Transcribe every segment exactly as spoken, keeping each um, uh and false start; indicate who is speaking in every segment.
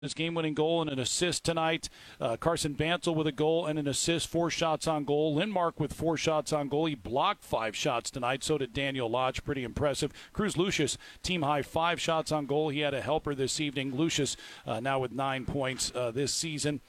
Speaker 1: his game-winning goal and an assist tonight. Uh, Carson Bansel with a goal and an assist, four shots on goal. Lindmark with four shots on goal. He blocked five shots tonight. So did Daniel Lodge. Pretty impressive. Cruz Lucius, team-high five shots on goal. He had a helper this evening. Lucius uh, now with nine points uh, this season.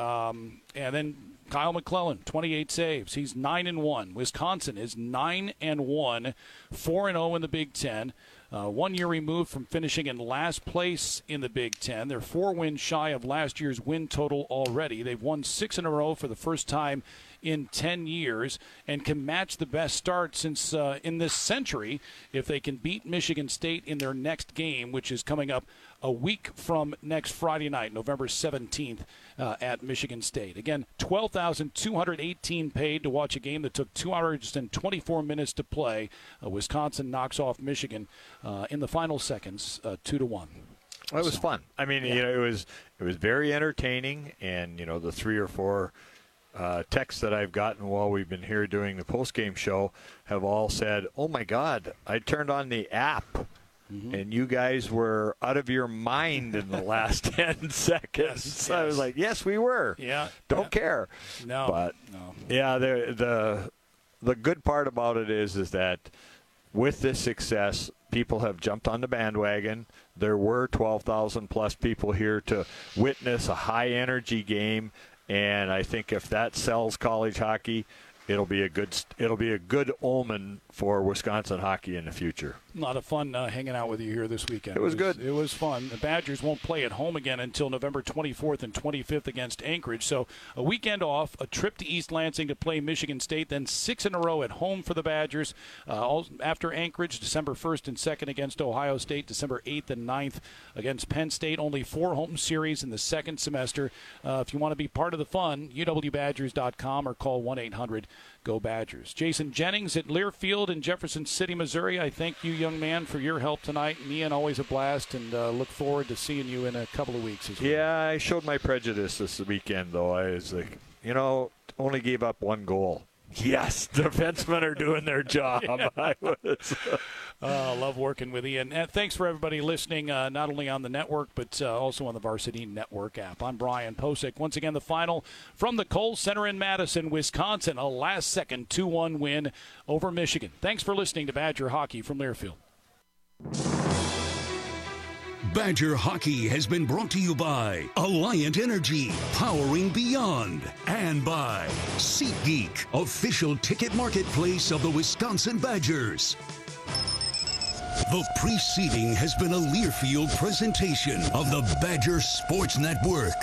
Speaker 1: Um, and then Kyle McClellan, twenty-eight saves. He's nine and one. Wisconsin is nine and one, four and oh in the Big Ten. Uh, one year removed from finishing in last place in the Big Ten. They're four wins shy of last year's win total already. They've won six in a row for the first time in ten years and can match the best start since uh, in this century if they can beat Michigan State in their next game, which is coming up a week from next Friday night, November seventeenth, uh, at Michigan State. Again, twelve thousand two hundred eighteen paid to watch a game that took two hours and twenty-four minutes to play. Uh, Wisconsin knocks off Michigan uh, in the final seconds, uh, two to one.
Speaker 2: Well, it was
Speaker 1: so,
Speaker 2: fun. I mean, yeah. you know, it was it was very entertaining, and you know, the three or four uh, texts that I've gotten while we've been here doing the post-game show have all said, "Oh my God, I turned on the app." Mm-hmm. And you guys were out of your mind in the last ten seconds.
Speaker 1: Yes,
Speaker 2: I was
Speaker 1: yes.
Speaker 2: like, yes, we were.
Speaker 1: Yeah.
Speaker 2: Don't
Speaker 1: yeah.
Speaker 2: care.
Speaker 1: No.
Speaker 2: But,
Speaker 1: no.
Speaker 2: yeah, the, the, the good part about it is, is that with this success, people have jumped on the bandwagon. There were twelve thousand plus people here to witness a high-energy game. And I think if that sells college hockey, it'll be a good it'll be a good omen for Wisconsin hockey in the future.
Speaker 1: A lot of fun uh, hanging out with you here this weekend.
Speaker 2: It was,
Speaker 1: it was
Speaker 2: good.
Speaker 1: It was fun. The Badgers won't play at home again until November twenty-fourth and twenty-fifth against Anchorage. So a weekend off, a trip to East Lansing to play Michigan State, then six in a row at home for the Badgers. Uh, all, after Anchorage, December first and second against Ohio State, December eighth and ninth against Penn State. Only four home series in the second semester. Uh, if you want to be part of the fun, U W Badgers dot com or call one eight hundred go Badgers. Jason Jennings at Learfield in Jefferson City, Missouri. I thank you, young man, for your help tonight. Me and always a blast, and uh, look forward to seeing you in a couple of weeks as well.
Speaker 2: Yeah, I showed my prejudice this weekend, though. I was like, you know, only gave up one goal. Yes, defensemen are doing their job. I was.
Speaker 1: uh, love working with Ian. And thanks for everybody listening, uh, not only on the network, but uh, also on the Varsity Network app. I'm Brian Posick. Once again, the final from the Kohl Center in Madison, Wisconsin, a last-second two one win over Michigan. Thanks for listening to Badger Hockey from Learfield.
Speaker 3: Badger Hockey has been brought to you by Alliant Energy, powering beyond, and by SeatGeek, official ticket marketplace of the Wisconsin Badgers. The preceding has been a Learfield presentation of the Badger Sports Network.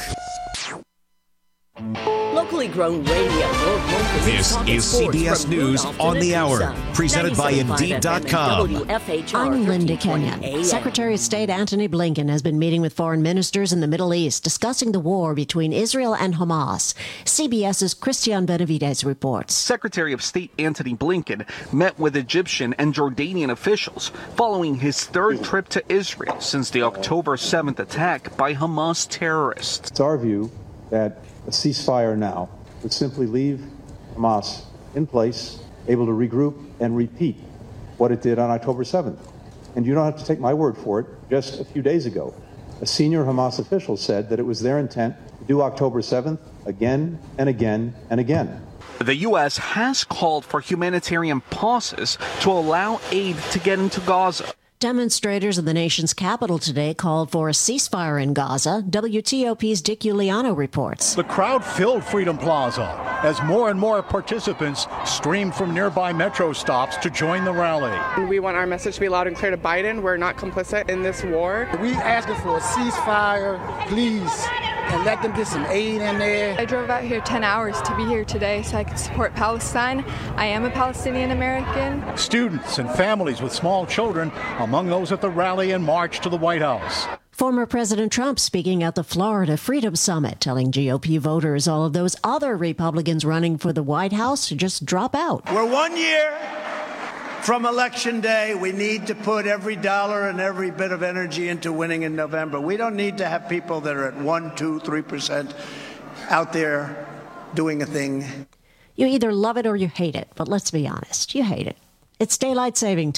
Speaker 4: Locally grown radio.
Speaker 5: This is C B S News on the Hour, presented by Indeed dot com.
Speaker 6: I'm Linda Kenyon. Secretary of State Antony Blinken has been meeting with foreign ministers in the Middle East, discussing the war between Israel and Hamas. CBS's Christian Benavides reports.
Speaker 7: Secretary of State Antony Blinken met with Egyptian and Jordanian officials following his third trip to Israel since the October seventh attack by Hamas terrorists.
Speaker 8: It's our view that a ceasefire now would simply leave Hamas in place, able to regroup and repeat what it did on October seventh. And you don't have to take my word for it. Just a few days ago, a senior Hamas official said that it was their intent to do October seventh again and again and again.
Speaker 7: The U S has called for humanitarian pauses to allow aid to get into Gaza.
Speaker 6: Demonstrators in the nation's capital today called for a ceasefire in Gaza. W T O P's Dick Uliano reports.
Speaker 9: The crowd filled Freedom Plaza as more and more participants streamed from nearby metro stops to join the rally.
Speaker 10: We want our message to be loud and clear to Biden. We're not complicit in this war.
Speaker 11: We asking for a ceasefire, please, and let them get some aid in there.
Speaker 12: I drove out here ten hours to be here today so I could support Palestine. I am a Palestinian American.
Speaker 9: Students and families with small children among those at the rally and march to the White House.
Speaker 6: Former President Trump speaking at the Florida Freedom Summit, telling G O P voters all of those other Republicans running for the White House to just drop out.
Speaker 13: We're one year from Election Day. We need to put every dollar and every bit of energy into winning in November. We don't need to have people that are at one, two, three percent out there doing a thing.
Speaker 6: You either love it or you hate it, but let's be honest, you hate it. It's daylight saving time.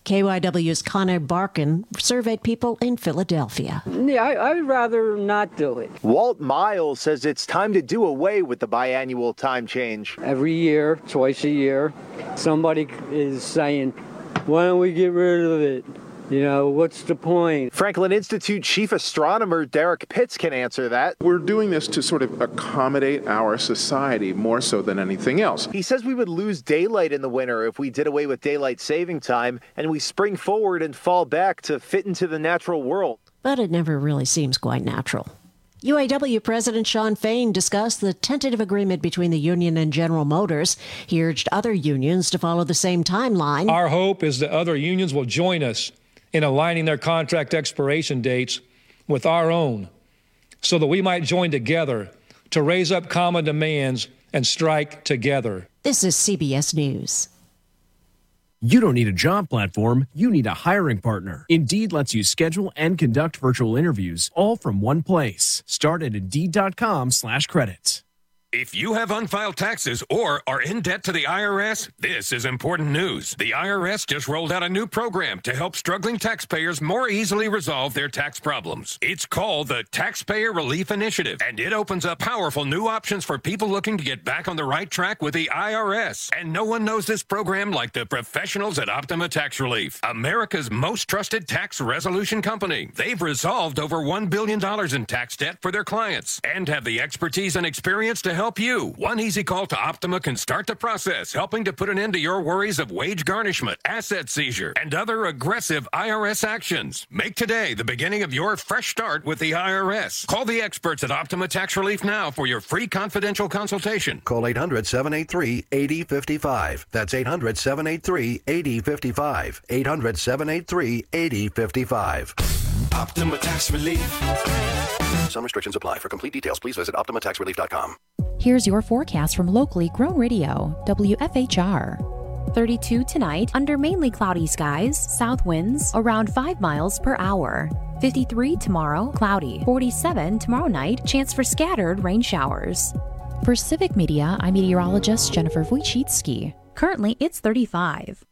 Speaker 6: K Y W's Connor Barkin surveyed people in Philadelphia.
Speaker 4: Yeah, I, I would rather not do it.
Speaker 14: Walt Miles says it's time to do away with the biannual time change.
Speaker 4: Every year, twice a year, somebody is saying, why don't we get rid of it? You know, what's the point?
Speaker 14: Franklin Institute chief astronomer Derek Pitts can answer that.
Speaker 15: We're doing this to sort of accommodate our society more so than anything else.
Speaker 14: He says we would lose daylight in the winter if we did away with daylight saving time, and we spring forward and fall back to fit into the natural world.
Speaker 6: But it never really seems quite natural. U A W President Shawn Fain discussed the tentative agreement between the union and General Motors. He urged other unions to follow the same timeline.
Speaker 16: Our hope is that other unions will join us in aligning their contract expiration dates with our own, so that we might join together to raise up common demands and strike together.
Speaker 6: This is C B S News.
Speaker 17: You don't need a job platform, you need a hiring partner. Indeed lets you schedule and conduct virtual interviews all from one place. Start at Indeed.com slash credits.
Speaker 18: If you have unfiled taxes or are in debt to the I R S, this is important news. The I R S just rolled out a new program to help struggling taxpayers more easily resolve their tax problems. It's called the Taxpayer Relief Initiative, and it opens up powerful new options for people looking to get back on the right track with the I R S. And no one knows this program like the professionals at Optima Tax Relief, America's most trusted tax resolution company. They've resolved over one billion dollars in tax debt for their clients and have the expertise and experience to help help you. One easy call to Optima can start the process, helping to put an end to your worries of wage garnishment, asset seizure, and other aggressive I R S actions. Make today the beginning of your fresh start with the I R S. Call the experts at Optima Tax Relief now for your free confidential consultation.
Speaker 19: Call eight hundred, seven eight three, eight zero five five. That's eight hundred, seven eight three, eight zero five five. eight hundred, seven eight three, eight zero five five.
Speaker 5: Optima Tax Relief.
Speaker 19: Some restrictions apply. For complete details, please visit Optima Tax Relief dot com.
Speaker 20: Here's your forecast from locally grown radio, W F H R. thirty-two tonight, under mainly cloudy skies, south winds around five miles per hour. fifty-three tomorrow, cloudy. forty-seven tomorrow night, chance for scattered rain showers. For Civic Media, I'm meteorologist Jennifer Wojcicki. Currently, it's thirty-five.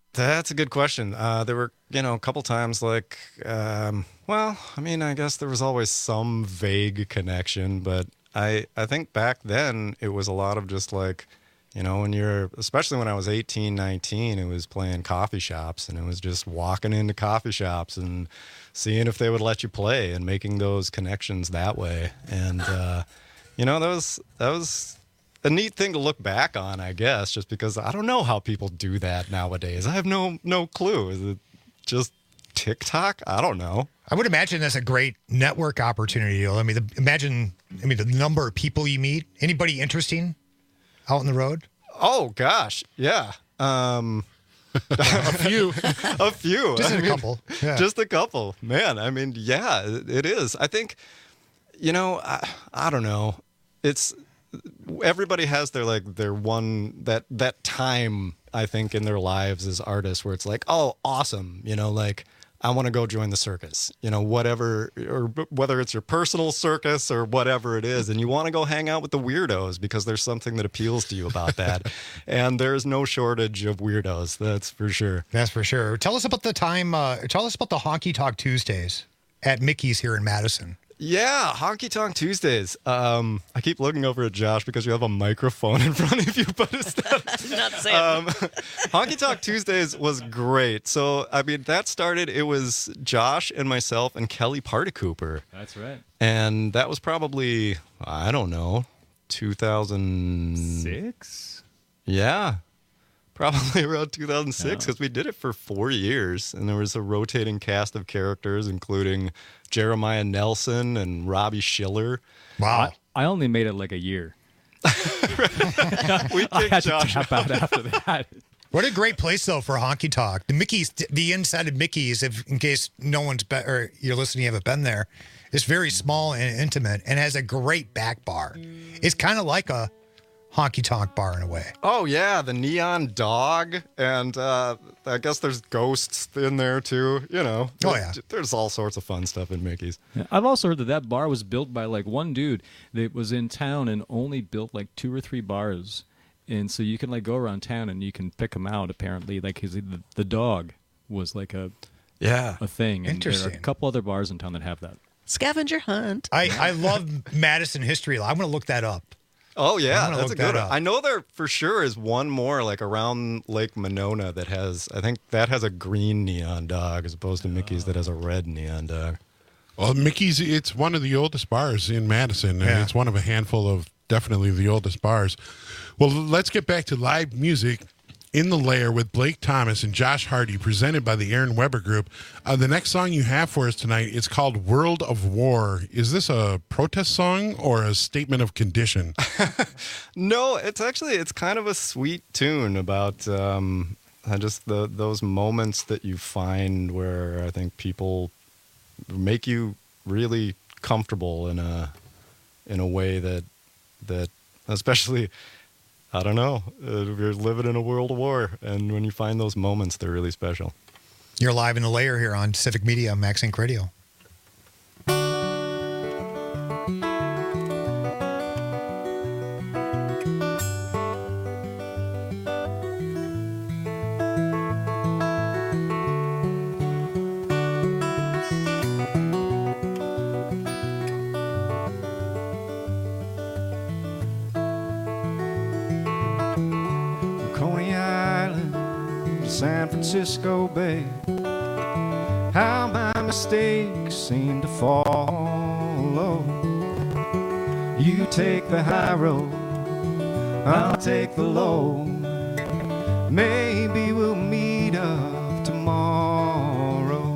Speaker 21: That's a good question. Uh, there were, you know, a couple times like, um, well, I mean, I guess there was always some vague connection, but I, I think back then it was a lot of just like, you know, when you're, especially when I was eighteen, nineteen, it was playing coffee shops, and it was just walking into coffee shops and seeing if they would let you play and making those connections that way. And, uh, you know, that was, that was a neat thing to look back on, I guess, just because I don't know how people do that nowadays. I have no no clue. Is it just TikTok? I don't know.
Speaker 22: I would imagine that's a great network opportunity. I mean, the, imagine, I mean, the number of people you meet. Anybody interesting out on the road?
Speaker 21: Oh gosh, yeah. Um, a
Speaker 22: few,
Speaker 21: a few,
Speaker 22: just
Speaker 21: I
Speaker 22: a
Speaker 21: mean,
Speaker 22: couple, yeah.
Speaker 21: just a couple. Man, I mean, yeah, it, it is. I think, you know, I, I don't know. It's. Everybody has their like their one that that time I think in their lives as artists where it's like, oh, awesome, you know, like I want to go join the circus, you know, whatever, or whether it's your personal circus or whatever it is, and you want to go hang out with the weirdos because there's something that appeals to you about that. And there's no shortage of weirdos, that's for sure.
Speaker 22: That's for sure. Tell us about the time. Uh, tell us about the Honky Tonk Tuesdays at Mickey's here in Madison.
Speaker 21: Yeah, Honky Tonk Tuesdays. Um, I keep looking over at Josh because you have a microphone in front of you, but it's not.
Speaker 23: Not saying.
Speaker 21: Um, Honky Tonk Tuesdays was great. So, I mean, that started, it was Josh and myself and Kelly Party Cooper.
Speaker 23: That's right.
Speaker 21: And that was probably, I don't know, two thousand
Speaker 23: six?
Speaker 21: Yeah. Probably around two thousand six, because yeah. we did it for four years, and there was a rotating cast of characters, including Jeremiah Nelson and Robbie Schiller.
Speaker 22: Wow.
Speaker 23: I, I only made it like a year.
Speaker 21: we
Speaker 23: I had
Speaker 22: Josh
Speaker 23: to tap out after that.
Speaker 22: What a great place, though, for Honky Tonk. The Mickey's, the inside of Mickey's, if in case no one's been, or you're listening, you haven't been there, it's very small and intimate and has a great back bar. It's kind of like a Honky Tonk bar in a way.
Speaker 21: Oh, yeah, the neon dog, and uh, I guess there's ghosts in there, too, you know.
Speaker 22: Oh, yeah.
Speaker 21: There's all sorts of fun stuff in Mickey's.
Speaker 23: Yeah, I've also heard that that bar was built by, like, one dude that was in town and only built, like, two or three bars. And so you can, like, go around town and you can pick them out, apparently. Like, his, the, the dog was, like, a
Speaker 21: yeah
Speaker 23: a thing. And
Speaker 22: Interesting.
Speaker 23: there are a couple other bars in town that have that.
Speaker 6: Scavenger hunt.
Speaker 22: I, I love Madison history. I'm going to look that up.
Speaker 21: Oh, yeah,
Speaker 22: I'm gonna
Speaker 21: that's a
Speaker 22: look
Speaker 21: good
Speaker 22: that
Speaker 21: one.
Speaker 22: up.
Speaker 21: I know there for sure is one more, like, around Lake Monona that has, I think that has a green neon dog as opposed to Mickey's that has a red neon dog.
Speaker 24: Well, Mickey's, it's one of the oldest bars in Madison.
Speaker 22: Yeah.
Speaker 24: It's one of a handful of definitely the oldest bars. Well, let's get back to live music in the Lair with Blake Thomas and Josh Hardy, presented by the Aaron Weber Group. Uh, the next song you have for us tonight is called World of War. Is this a protest song or a statement of condition?
Speaker 21: No, it's actually, it's kind of a sweet tune about um, just the those moments that you find where I think people make you really comfortable in a in a way that that especially, I don't know, uh, we're living in a world of war, and when you find those moments, they're really special.
Speaker 22: You're live in the Lair here on Civic Media, Max Inc Radio.
Speaker 25: San Francisco Bay, how my mistakes seem to follow. You take the high road, I'll take the low. Maybe we'll meet up tomorrow.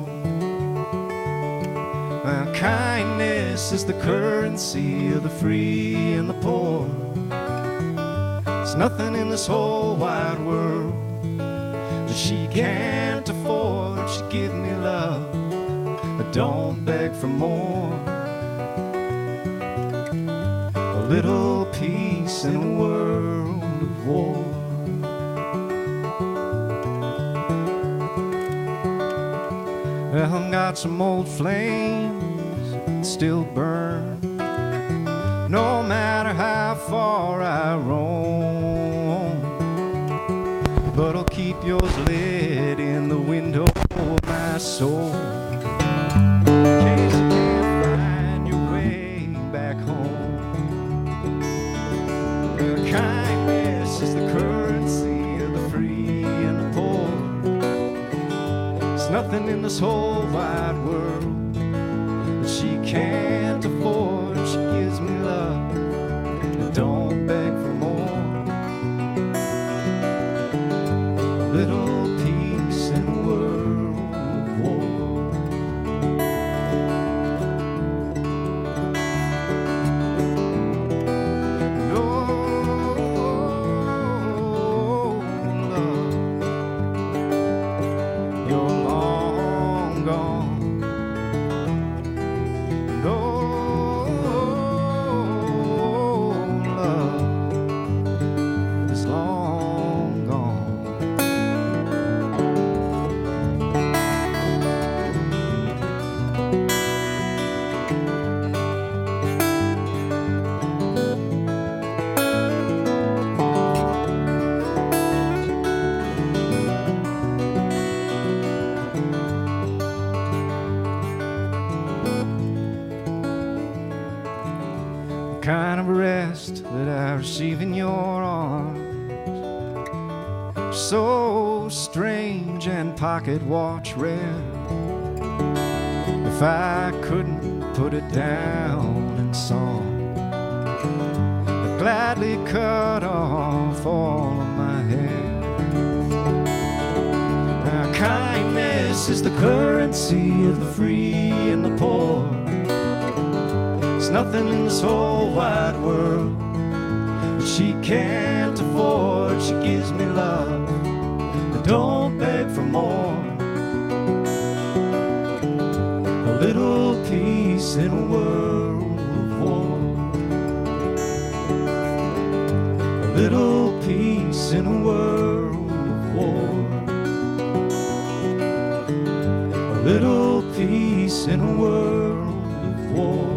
Speaker 25: Well, kindness is the currency of the free and the poor. There's nothing in this whole wide world she can't afford. She give me love, but don't beg for more. A little peace in a world of war. Well, I've got some old flames that still burn, no matter how far I roam. but I'll keep yours lit in the window of my soul. In case you can't find your way back home. Kindness is the currency of the free and the poor. There's nothing in this whole wide world that she can't afford. She gives me love and don't beg for more. A little peace in a world of war. No love, you're long gone. No love is long gone. The kind of rest that I receive in your arms, so strange and pocket watch rare. If I couldn't put it down in song, I'd gladly cut off all of my hair. Now kindness is the currency of the free and the poor. There's nothing in this whole wide world that she can't afford. She gives me love and don't beg for more. A little peace in a world of war. A little peace in a world of war. A little peace in a world of war.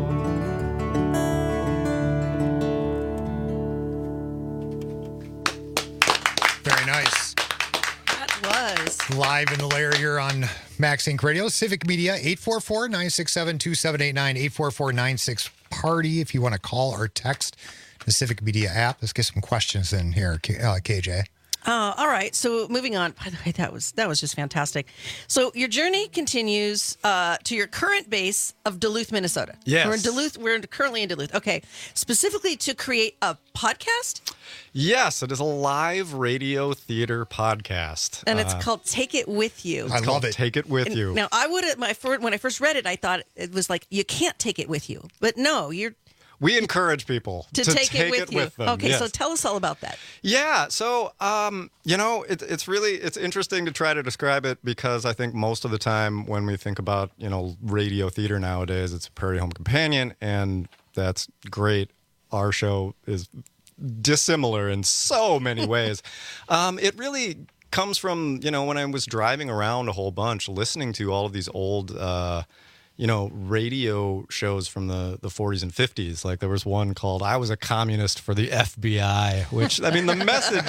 Speaker 22: Very nice.
Speaker 1: That was.
Speaker 22: Live in the lair here on Max Inc Radio, Civic Media, eight four four, nine six seven, two seven eight nine, eight four four, nine six, party if you want to call or text the Civic Media app. Let's get some questions in here, K- uh, K J.
Speaker 1: Uh, all right. So moving on. By the way, that was that was just fantastic. So your journey continues uh, to your current base of Duluth, Minnesota.
Speaker 21: Yes.
Speaker 1: We're in Duluth. We're currently in Duluth. Okay. Specifically to create a podcast,
Speaker 21: Yes, it is a live radio theater podcast.
Speaker 1: and it's
Speaker 21: Uh,
Speaker 1: called Take It With You.
Speaker 21: it's called Take It With
Speaker 1: And
Speaker 21: You.
Speaker 1: Now, I would my fir- when I first read it, I thought it was like you can't take it with you, but no, you're
Speaker 21: We encourage people
Speaker 1: to,
Speaker 21: to
Speaker 1: take, it with you.
Speaker 21: them.
Speaker 1: Okay, so
Speaker 21: Yes.
Speaker 1: tell us all about that.
Speaker 21: Yeah, so um, you know, it, it's really it's interesting to try to describe it because I think most of the time when we think about you know radio theater nowadays, it's a Prairie Home Companion, and that's great. Our show is dissimilar in so many ways. um, it really comes from you know when I was driving around a whole bunch, listening to all of these old. Uh, you know, radio shows from the, the forties and fifties. Like there was one called I Was a Communist for the F B I, which, I mean, the message,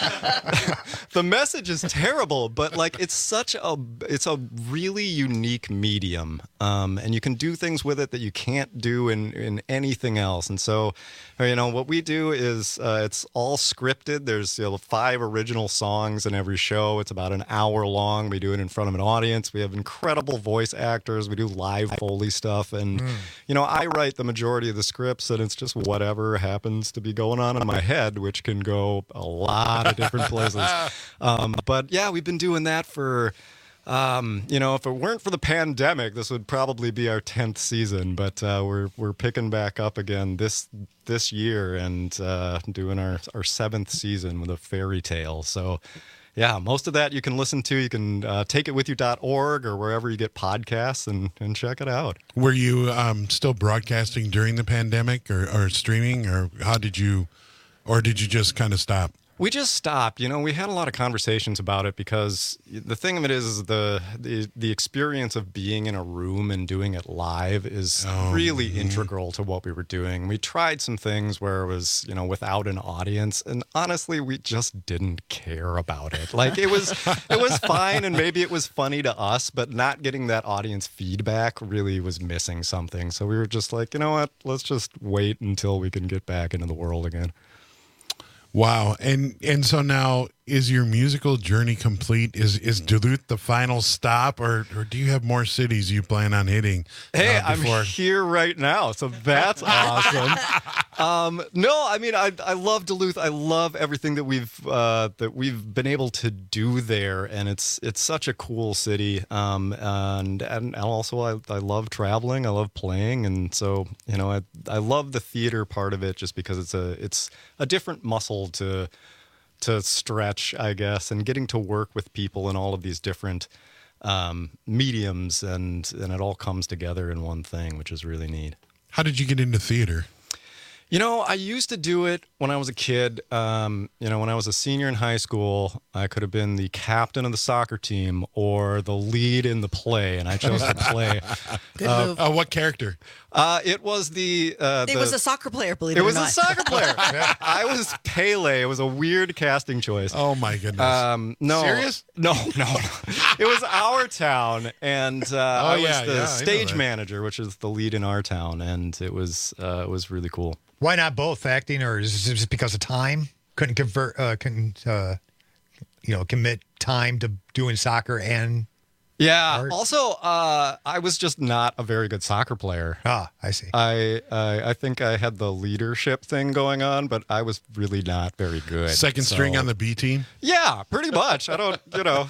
Speaker 21: the message is terrible, but like it's such a, it's a really unique medium. Um, and you can do things with it that you can't do in, in anything else. And so, you know, what we do is uh, it's all scripted. There's you know, five original songs in every show. It's about an hour long. We do it in front of an audience. We have incredible voice actors. We do live Foley stuff, and mm. you know I write the majority of the scripts, and it's just whatever happens to be going on in my head, which can go a lot of different places. Um, but yeah, we've been doing that for um, you know if it weren't for the pandemic, this would probably be our tenth season. But uh, we're we're picking back up again this this year and uh, doing our our seventh season with a fairy tale. So. Yeah, most of that you can listen to. You can uh, take it with you dot org or wherever you get podcasts and, and check it out.
Speaker 24: Were you um, still broadcasting during the pandemic or, or streaming, or how did you, or did you just kind of stop?
Speaker 21: We just stopped. You know, we had a lot of conversations about it because the thing of it is, is the, the the experience of being in a room and doing it live is
Speaker 24: Oh,
Speaker 21: really
Speaker 24: mhm.
Speaker 21: integral to what we were doing. We tried some things where it was, you know, without an audience, and honestly, we just didn't care about it. Like it was it was fine, and maybe it was funny to us, but not getting that audience feedback really was missing something. So we were just like, you know what? Let's just wait until we can get back into the world again.
Speaker 24: Wow. And and so now, is your musical journey complete? Is is Duluth the final stop, or, or do you have more cities you plan on hitting?
Speaker 21: Hey,
Speaker 24: uh, before?
Speaker 21: I'm here right now, so that's awesome. um, no, I mean, I I love Duluth. I love everything that we've uh, that we've been able to do there, and it's it's such a cool city. Um, and and also, I I love traveling. I love playing, and so you know, I I love the theater part of it just because it's a it's a different muscle to. to stretch, I guess, and getting to work with people in all of these different um, mediums, and, and it all comes together in one thing, which is really neat.
Speaker 24: How did you get into theater?
Speaker 21: You know, I used to do it when I was a kid. Um, you know, when I was a senior in high school, I could have been the captain of the soccer team or the lead in the play, and I chose to play.
Speaker 1: Good
Speaker 21: uh,
Speaker 1: move.
Speaker 24: Uh, what character?
Speaker 21: Uh, it was the. Uh,
Speaker 1: It
Speaker 21: the,
Speaker 1: was a soccer player, believe it,
Speaker 21: It
Speaker 1: or
Speaker 21: was
Speaker 1: not.
Speaker 21: a soccer player. I was Pele. It was a weird casting choice.
Speaker 24: Oh my goodness!
Speaker 21: Um, no,
Speaker 24: Serious?
Speaker 21: No, no, no. It was our town, and uh,
Speaker 24: Oh,
Speaker 21: I was
Speaker 24: yeah,
Speaker 21: the
Speaker 24: yeah, I know
Speaker 21: stage
Speaker 24: that.
Speaker 21: manager, which is the lead in our town, and it was uh, it was really cool.
Speaker 22: Why not both acting, or is it just because of time? Couldn't convert, uh, couldn't uh, you know, commit time to doing soccer and
Speaker 21: Yeah.
Speaker 22: art?
Speaker 21: Also, uh, I was just not a very good soccer player.
Speaker 22: Ah, I see.
Speaker 21: I, I I think I had the leadership thing going on, but I was really not very good.
Speaker 24: Second string
Speaker 21: So-
Speaker 24: on the B team?
Speaker 21: Yeah, pretty much. I don't, you know.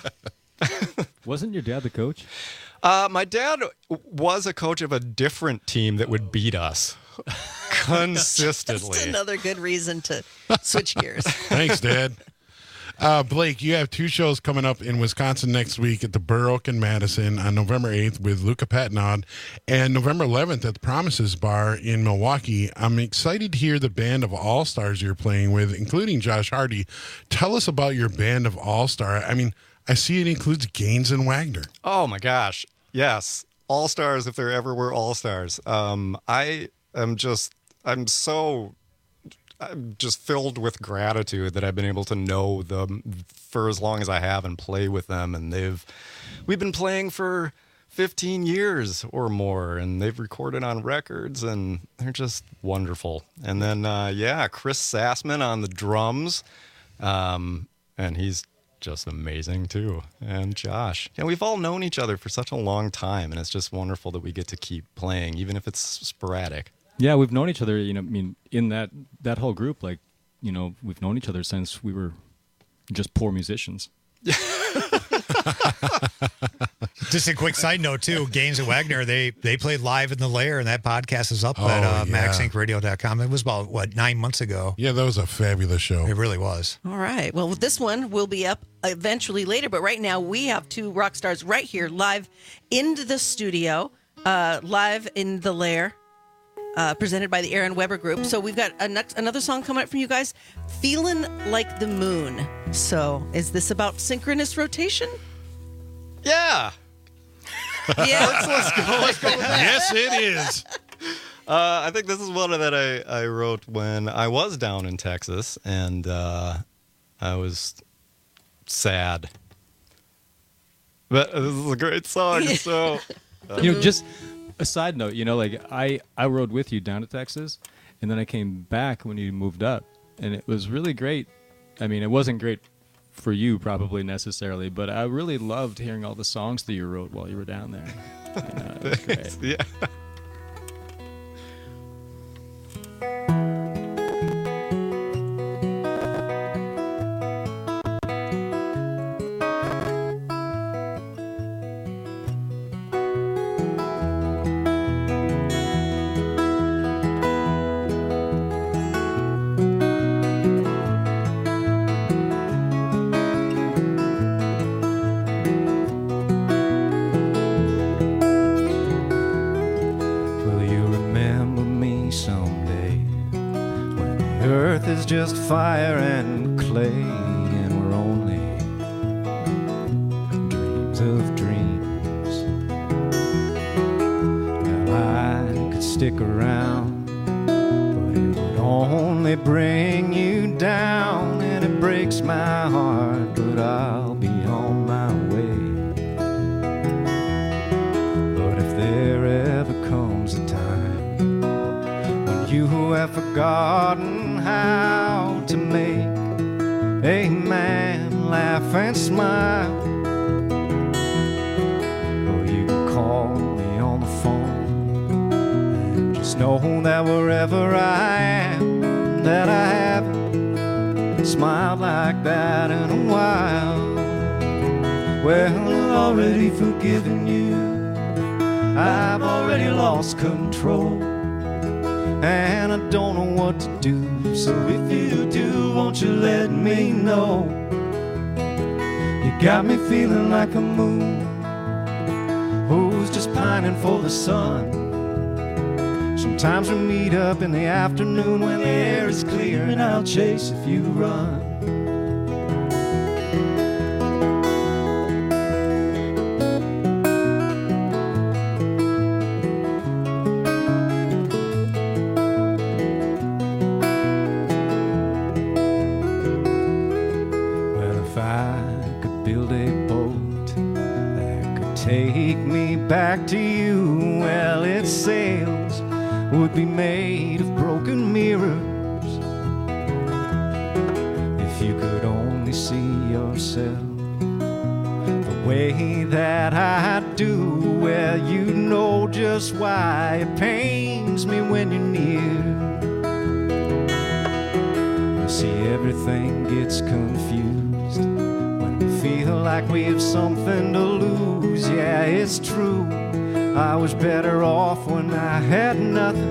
Speaker 23: Wasn't your dad the coach?
Speaker 21: Uh, my dad was a coach of a different team that would beat us consistently.
Speaker 1: Just another good reason to switch gears.
Speaker 24: Thanks, Dad. Uh, Blake, you have two shows coming up in Wisconsin next week at the Burr Oak in Madison on November eighth with Luca Patnaud, and November eleventh at the Promises Bar in Milwaukee. I'm excited to hear the band of all-stars you're playing with, including Josh Hardy. Tell us about your band of all-star. I mean, I see it includes Gaines and Wagner.
Speaker 21: Oh my gosh. Yes. All stars if there ever were all stars. Um, I am just, I'm so, I'm just filled with gratitude that I've been able to know them for as long as I have and play with them. And they've, we've been playing for fifteen years or more, and they've recorded on records, and they're just wonderful. And then, uh, yeah, Chris Sassman on the drums. Um, and he's just amazing too. And Josh, yeah, we've all known each other for such a long time, and it's just wonderful that we get to keep playing, even if it's sporadic.
Speaker 23: Yeah, we've known each other. You know, I mean, in that that whole group, like, you know, we've known each other since we were just poor musicians.
Speaker 22: Just a quick side note too, Gaines and Wagner, they they played live in the Lair, and that podcast is up
Speaker 24: Oh,
Speaker 22: at uh,
Speaker 24: yeah.
Speaker 22: max inc radio dot com. It was about what nine months ago.
Speaker 24: Yeah, that was a fabulous show.
Speaker 22: It really was.
Speaker 1: All right. Well, this one will be up eventually later, but right now we have two rock stars right here live in the studio, uh, live in the Lair, uh, presented by the Aaron Weber Group. So we've got a next, another song coming up from you guys, Feeling Like the Moon. So is this about synchronous rotation?
Speaker 21: Yeah.
Speaker 1: Yeah.
Speaker 21: let's, let's go. Let's go with that.
Speaker 24: Yes, it is.
Speaker 21: Uh, I think this is one that I, I wrote when I was down in Texas, and uh, I was sad. But this is a great song. So, uh,
Speaker 23: You know, just a side note, you know, like I, I rode with you down to Texas, and then I came back when you moved up, and it was really great. I mean, it wasn't great for you probably necessarily, but I really loved hearing all the songs that you wrote while you were down there. You know, it was great.
Speaker 21: yeah.
Speaker 25: Will you remember me someday when the earth is just fire and play, and we're only dreams of dreams. Well, I could stick around, but it would only bring you down, and it breaks my heart, but I'll be on my way. But if there ever comes a time when you have forgotten how to make a man laugh and smile, oh, you can call me on the phone, and just know that wherever I am, that I haven't smiled like that in a while. Well, I've already forgiven you, I've already lost control, and I don't know what to do. So if you do, won't you let me know? You got me feeling like a moon who's just pining for the sun. Sometimes we meet up in the afternoon when the air is clear, and I'll chase if you run. Back to you, well, its sails would be made of broken mirrors. If you could only see yourself the way that I do, well, you know just why it pains me when you're near. I see everything gets confused when we feel like we have something to lose. Yeah, it's true, I was better off when I had nothing,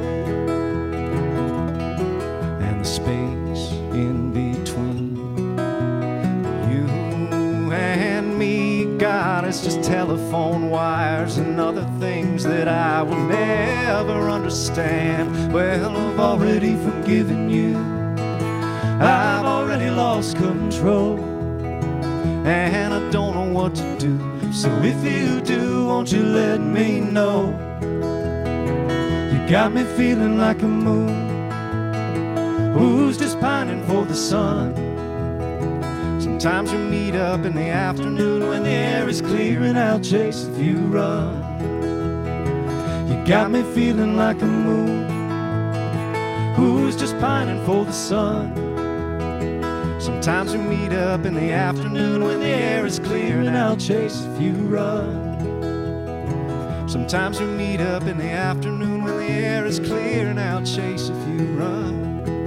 Speaker 25: and the space in between you and me, God, it's just telephone wires and other things that I will never understand. Well, I've already forgiven you, I've already lost control, and I don't know what to do. So if you do, won't you let me know? You got me feeling like a moon who's just pining for the sun. Sometimes we meet up in the afternoon when the air is clear, and I'll chase if you run. You got me feeling like a moon who's just pining for the sun. Sometimes we meet up in the afternoon when the air is clear, and I'll chase if you run. Sometimes we meet up in the afternoon when the air is clear, and I'll chase if you run.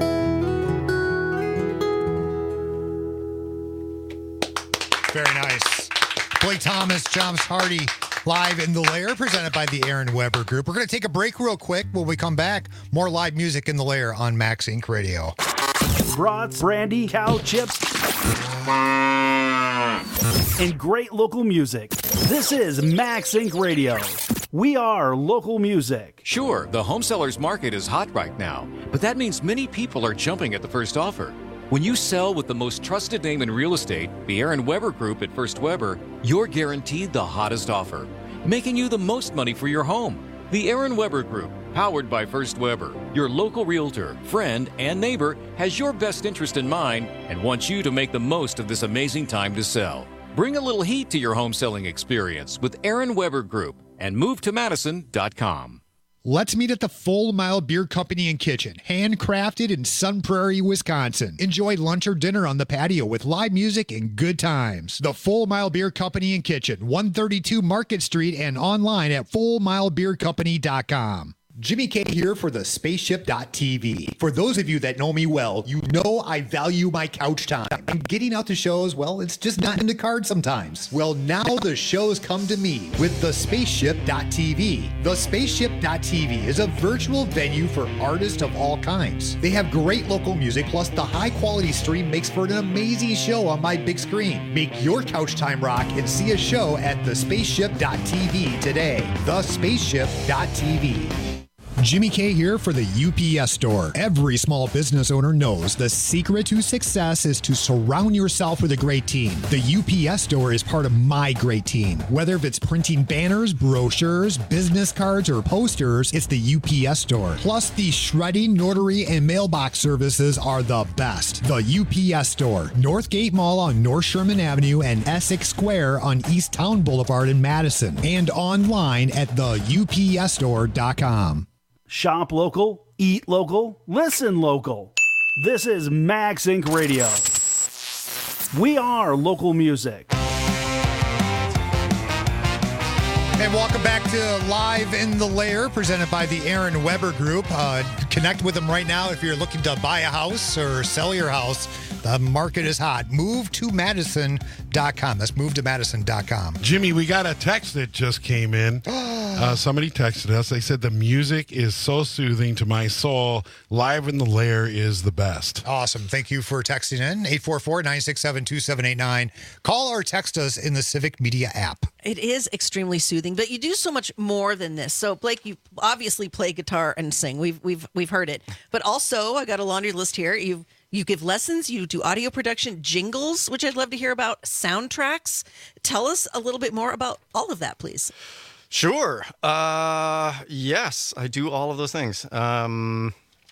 Speaker 22: Very nice. Blake Thomas, Josh Hardy, live in the Lair, presented by the Aaron Weber Group. We're going to take a break real quick. When we come back, more live music in the Lair on Max Inc Radio.
Speaker 2: Brats, brandy, cow chips, and great local music. This is Max Inc Radio. We are local music.
Speaker 3: Sure, the home sellers market is hot right now, but that means many people are jumping at the first offer. When you sell with the most trusted name in real estate, the Aaron Weber Group at First Weber, you're guaranteed the hottest offer, making you the most money for your home. The Aaron Weber Group, powered by First Weber, your local realtor, friend, and neighbor, has your best interest in mind and wants you to make the most of this amazing time to sell. Bring a little heat to your home selling experience with Aaron Weber Group and move to madison dot com.
Speaker 22: Let's meet at the Full Mile Beer Company and Kitchen, handcrafted in Sun Prairie, Wisconsin. Enjoy lunch or dinner on the patio with live music and good times. The Full Mile Beer Company and Kitchen, one thirty-two Market Street, and online at full mile beer company dot com. Jimmy K here for the spaceship dot t v. For those of you that know me well, you know I value my couch time. And getting out to shows, well, it's just not in the cards sometimes. Well, now the shows come to me with the spaceship dot t v. The spaceship dot t v is a virtual venue for artists of all kinds. They have great local music, plus the high quality stream makes for an amazing show on my big screen. Make your couch time rock and see a show at the spaceship dot t v today. the spaceship dot t v. Jimmy K here for the U P S Store. Every small business owner knows the secret to success is to surround yourself with a great team. The U P S Store is part of my great team. Whether if it's printing banners, brochures, business cards, or posters, it's the U P S Store. Plus, the shredding, notary, and mailbox services are the best. The U P S Store, Northgate Mall on North Sherman Avenue and Essex Square on East Town Boulevard in Madison, and online at the U P S store dot com.
Speaker 2: Shop local, eat local, listen local. This is Max Inc Radio. We are local music.
Speaker 22: And welcome back to Live in the Lair, presented by the Aaron Weber Group. Uh, connect with them right now if you're looking to buy a house or sell your house. The market is hot. move to madison dot com. That's move to madison dot com.
Speaker 24: Jimmy, we got a text that just came in. uh, somebody texted us. They said the music is so soothing to my soul. Live in the Lair is the best.
Speaker 22: Awesome. Thank you for texting in. eight four four, nine six seven, two seven eight nine. Call or text us in the Civic Media app.
Speaker 1: It is extremely soothing, but you do so much more than this. So, Blake, you obviously play guitar and sing. We've we've we've heard it, but also I got a laundry list here. You you give lessons, you do audio production, jingles, which I'd love to hear about, soundtracks. Tell us a little bit more about all of that, please.
Speaker 21: Sure. Uh, yes, I do all of those things. Um,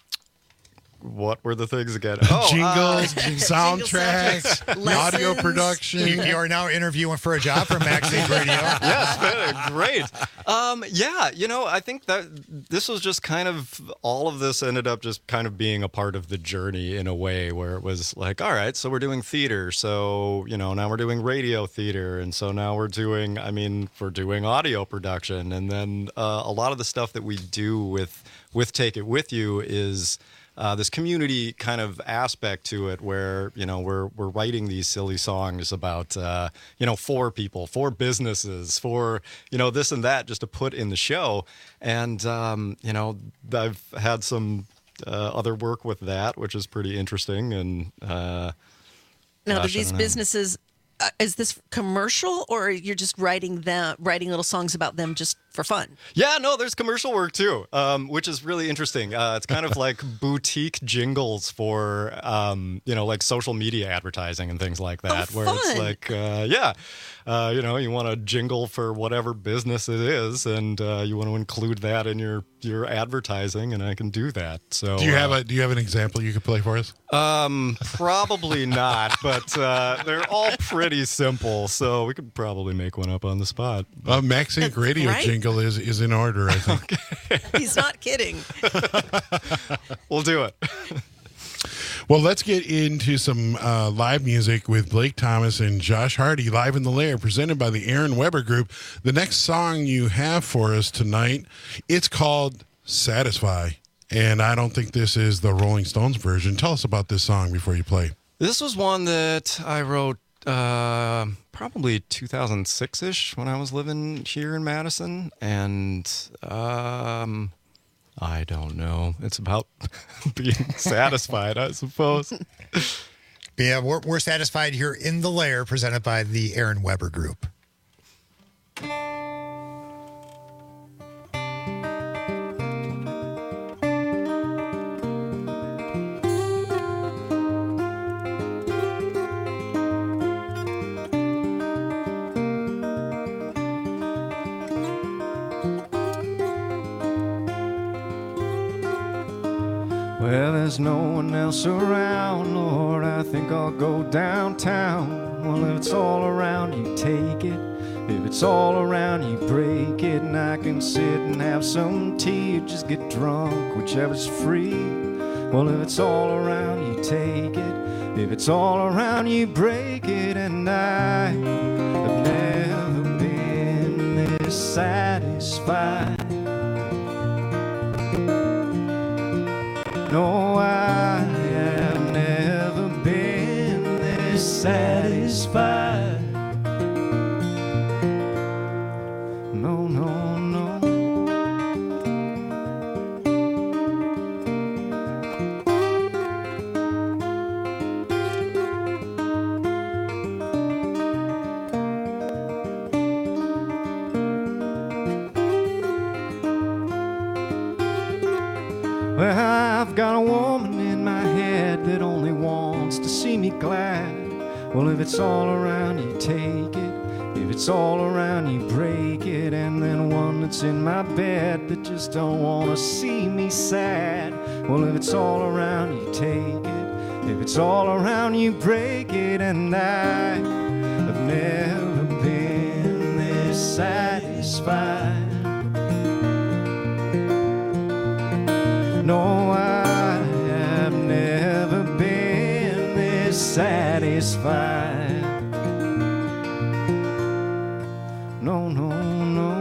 Speaker 21: what were the things again? Oh,
Speaker 24: jingles,
Speaker 21: uh,
Speaker 24: soundtracks, audio production.
Speaker 22: You, you are now interviewing for a job for Max Inc Radio.
Speaker 21: Yes, great. Um, yeah, you know, I think that this was just kind of, all of this ended up just kind of being a part of the journey in a way where it was like, all right, so we're doing theater. So, you know, now we're doing radio theater. And so now we're doing, I mean, we're doing audio production. And then uh, a lot of the stuff that we do with, with Take It With You is Uh, this community kind of aspect to it where, you know, we're we're writing these silly songs about, uh, you know, for people, for businesses, for, you know, this and that just to put in the show. And, um, you know, I've had some uh, other work with that, which is pretty interesting. And uh,
Speaker 1: now,
Speaker 21: gosh,
Speaker 1: do these businesses, uh, is this commercial or you're just writing them, writing little songs about them just for fun?
Speaker 21: Yeah, no, there's commercial work too, um, which is really interesting. Uh, it's kind of like boutique jingles for, um, you know, like social media advertising and things like that,
Speaker 1: oh,
Speaker 21: where
Speaker 1: fun.
Speaker 21: it's like, uh, yeah, uh, you know, you want a jingle for whatever business it is, and uh, you want to include that in your your advertising, and I can do that. So,
Speaker 24: Do you have
Speaker 21: uh,
Speaker 24: a Do you have an example you could play for us?
Speaker 21: Um, probably not, but uh, they're all pretty simple, so we could probably make one up on the spot.
Speaker 24: Uh, Max Inc Radio
Speaker 1: right.
Speaker 24: jingle is is in order, I think.
Speaker 1: He's not kidding.
Speaker 21: We'll do it.
Speaker 24: Well, let's get into some uh, live music with Blake Thomas and Josh Hardy, Live in the Lair, presented by the Aaron Weber Group. The next song you have for us tonight, it's called Satisfy, and I don't think this is the Rolling Stones version. Tell us about this song before you play.
Speaker 21: This was one that I wrote uh, probably two thousand six-ish when I was living here in Madison, and um, I don't know. It's about being satisfied, I suppose.
Speaker 22: Yeah, we're, we're satisfied here in the Lair, presented by the Aaron Weber Group.
Speaker 25: Well, there's no one else around, Lord, I think I'll go downtown. Well, if it's all around, you take it. If it's all around, you break it. And I can sit and have some tea or just get drunk, whichever's free. Well, if it's all around, you take it. If it's all around, you break it. And I have never been this satisfied. No, I have never been this satisfied. No, no, no. Well, I've got a woman in my head that only wants to see me glad. Well, if it's all around, you take it. If it's all around, you break it. And then one that's in my bed that just don't want to see me sad. Well, if it's all around, you take it. If it's all around, you break it. And I have never been this satisfied. No, I have never been this satisfied. No, no, no.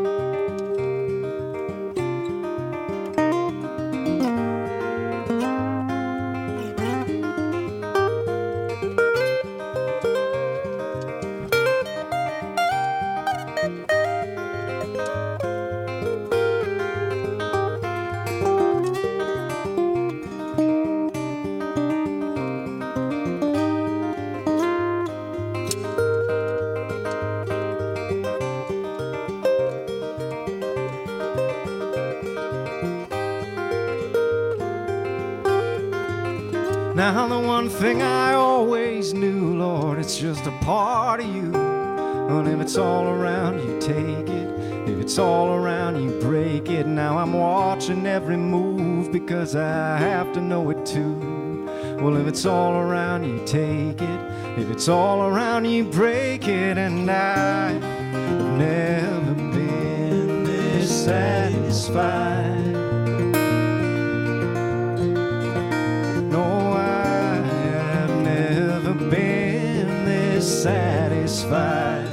Speaker 25: Now the one thing I always knew, Lord, it's just a part of you. And if it's all around, you take it. If it's all around, you break it. Now I'm watching every move because I have to know it too. Well, if it's all around, you take it. If it's all around, you break it. And I've never been this satisfied. Been this satisfied.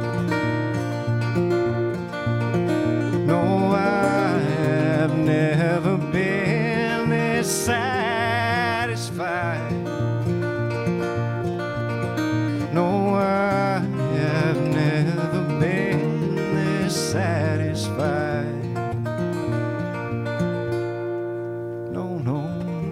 Speaker 25: No, I have never been this satisfied. No, I have never been this satisfied. No, no.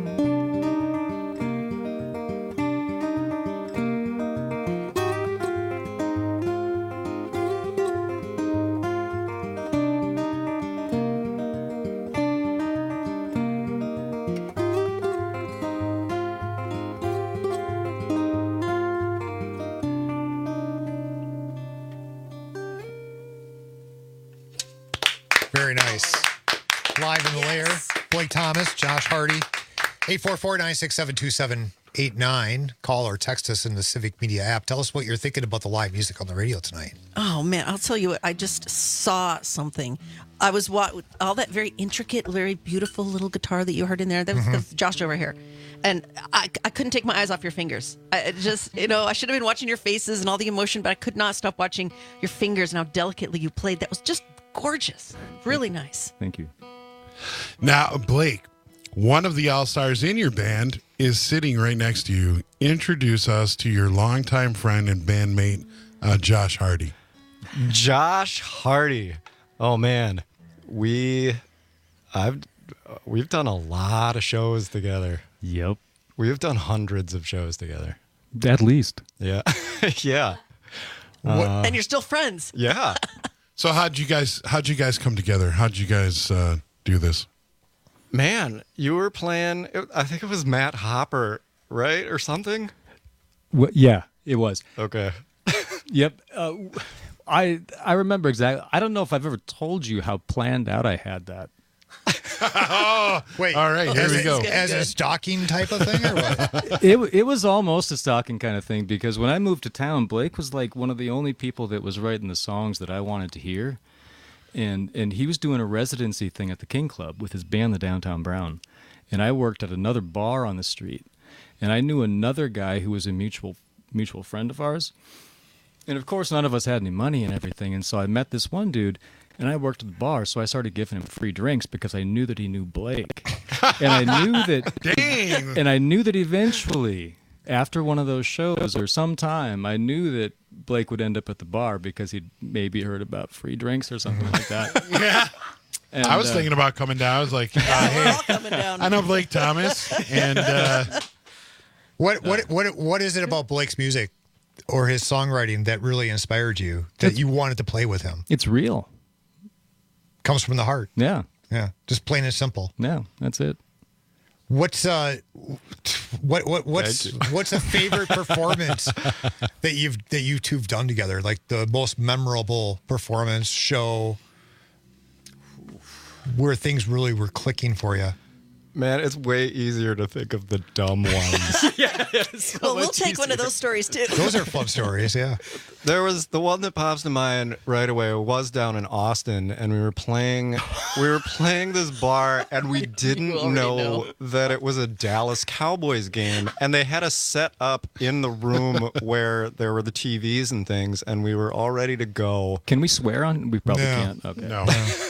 Speaker 22: Very nice. Live in the lair, Blake Thomas, Josh Hardy, eight four four, nine six seven, two seven eight nine. Call or text us in the Civic Media app. Tell us what you're thinking about the live music on the radio tonight.
Speaker 1: Oh, man, I'll tell you what. I just saw something. I was wa- all that very intricate, very beautiful little guitar that you heard in there. That was,
Speaker 22: Mm-hmm.
Speaker 1: that was Josh over here. And I, I couldn't take my eyes off your fingers. I it just, you know, I should have been watching your faces and all the emotion, but I could not stop watching your fingers and how delicately you played. That was just gorgeous. Really nice.
Speaker 23: Thank you.
Speaker 24: Now, Blake, one of the all-stars in your band is sitting right next to you. Introduce us to your longtime friend and bandmate, uh, Josh Hardy.
Speaker 21: Josh Hardy. Oh man, we, I've, we've done a lot of shows together.
Speaker 23: Yep.
Speaker 21: We've done hundreds of shows together.
Speaker 23: At least.
Speaker 21: Yeah. yeah.
Speaker 1: Uh, and you're still friends.
Speaker 21: Yeah.
Speaker 24: So how'd you guys, how'd you guys come together? How'd you guys uh, do this?
Speaker 21: Man, you were playing, I think it was Matt Hopper, right? Or something?
Speaker 23: Well, yeah, it was.
Speaker 21: Okay.
Speaker 23: Yep. Uh, I I remember exactly. I don't know if I've ever told you how planned out I had that.
Speaker 24: oh,
Speaker 22: wait.
Speaker 24: All right, here
Speaker 22: as
Speaker 24: we
Speaker 22: a,
Speaker 24: go.
Speaker 22: As a stalking type of thing or what?
Speaker 23: it it was almost a stalking kind of thing because when I moved to town, Blake was like one of the only people that was writing the songs that I wanted to hear. And and he was doing a residency thing at the King Club with his band, the Downtown Brown. And I worked at another bar on the street. And I knew another guy who was a mutual mutual friend of ours. And of course, none of us had any money and everything. And so I met this one dude, and I worked at the bar, so I started giving him free drinks because I knew that he knew Blake. And I knew that
Speaker 24: Dang.
Speaker 23: And I knew that eventually, after one of those shows or sometime, I knew that Blake would end up at the bar because he'd maybe heard about free drinks or something like that.
Speaker 24: Yeah.
Speaker 23: And,
Speaker 24: I was
Speaker 23: uh,
Speaker 24: thinking about coming down. I was like, uh, hey, I know Blake Thomas, and uh,
Speaker 22: What what what what is it about Blake's music or his songwriting that really inspired you that you wanted to play with him?
Speaker 23: It's real.
Speaker 22: Comes from the heart.
Speaker 23: Yeah.
Speaker 22: Yeah, just plain and simple.
Speaker 23: Yeah, that's it.
Speaker 22: What's uh, what what what's what's a favorite performance that you've that you two've done together? Like the most memorable performance show where things really were clicking for you.
Speaker 21: Man, it's way easier to think of the dumb ones.
Speaker 23: yeah, so
Speaker 1: well, we'll take easier. one of those stories too.
Speaker 22: Those are fun stories, yeah.
Speaker 21: There was the one that pops to mind right away was down in Austin, and we were playing we were playing this bar, and we didn't know, know that it was a Dallas Cowboys game, and they had us set up in the room where there were the T Vs and things, and we were all ready to go.
Speaker 23: Can we swear on? We probably
Speaker 22: No.
Speaker 23: can't. Okay.
Speaker 24: No.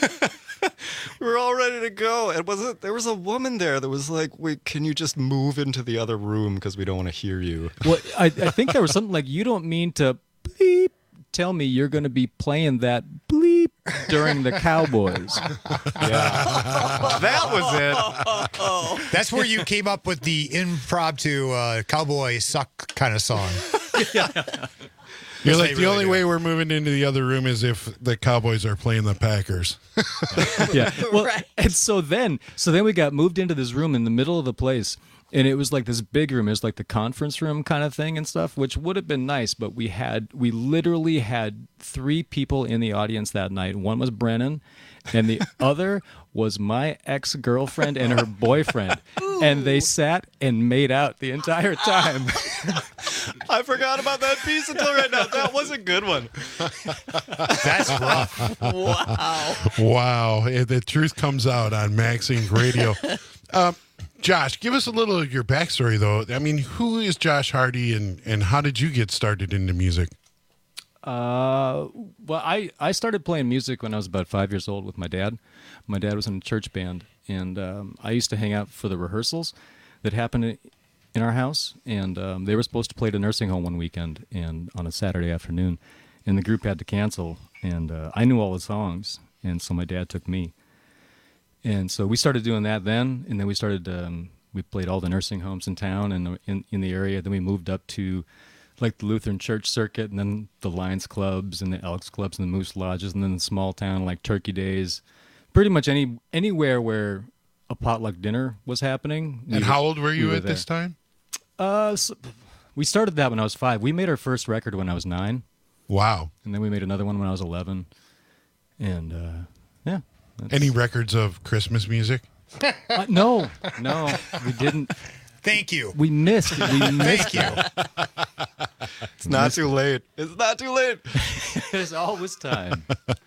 Speaker 21: We were all ready to go, and was it? There was a woman there that was like, "Wait, can you just move into the other room because we don't want to hear you?"
Speaker 23: Well, I, I think there was something like, "You don't mean to bleep tell me you're going to be playing that bleep during the Cowboys."
Speaker 21: Yeah, that was it.
Speaker 22: That's where you came up with the impromptu uh, cowboy suck kind of song.
Speaker 24: You're
Speaker 22: Yes,
Speaker 24: like,
Speaker 22: they
Speaker 24: the
Speaker 22: really
Speaker 24: only
Speaker 22: do.
Speaker 24: way we're moving into the other room is if the Cowboys are playing the Packers.
Speaker 23: yeah. Well,
Speaker 1: Right.
Speaker 23: and so then, so then we got moved into this room in the middle of the place, and it was like this big room. It was like the conference room kind of thing and stuff, which would have been nice. But we had, we literally had three people in the audience that night. One was Brennan, and the other was my ex-girlfriend and her boyfriend, and they sat and made out the entire time.
Speaker 21: I forgot about that piece until right now. That was a good one.
Speaker 22: That's rough.
Speaker 1: Wow.
Speaker 24: Wow. Eh, The truth comes out on Max Inc Radio. Um, Josh, give us a little of your backstory, though. I mean, who is Josh Hardy, and, and how did you get started into music?
Speaker 23: Uh, well, I, I started playing music when I was about five years old with my dad. My dad was in a church band, and um, I used to hang out for the rehearsals that happened in our house, and um, they were supposed to play at a nursing home one weekend and on a Saturday afternoon, and the group had to cancel, and uh, I knew all the songs, and so my dad took me. And so we started doing that then, and then we started, um, we played all the nursing homes in town and in, in the area. Then we moved up to like the Lutheran Church Circuit, and then the Lions Clubs and the Elks Clubs and the Moose Lodges, and then the small town like Turkey Days. Pretty much any anywhere where a potluck dinner was happening.
Speaker 24: And
Speaker 23: we
Speaker 24: how
Speaker 23: were-
Speaker 24: old were
Speaker 23: we
Speaker 24: you
Speaker 23: were
Speaker 24: at this
Speaker 23: there.
Speaker 24: time?
Speaker 23: Uh, so we started that when I was five. We made our first record when I was nine.
Speaker 24: Wow.
Speaker 23: And then we made another one when I was eleven. And uh, yeah. that's-
Speaker 24: Any records of Christmas music?
Speaker 23: Uh, no, no, we didn't.
Speaker 22: Thank you.
Speaker 23: We missed it. We missed
Speaker 22: Thank you.
Speaker 23: it.
Speaker 21: It's not too late. It's not too late.
Speaker 23: There's always time.